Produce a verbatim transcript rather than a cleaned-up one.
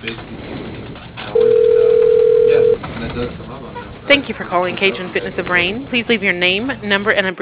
basically keeps me going. And uh, yeah, when that does come up, I'm, I'm Thank glad you for to calling pick it up Cajun and Fitness guys of can help. Rain. Please leave your name, number, and a brief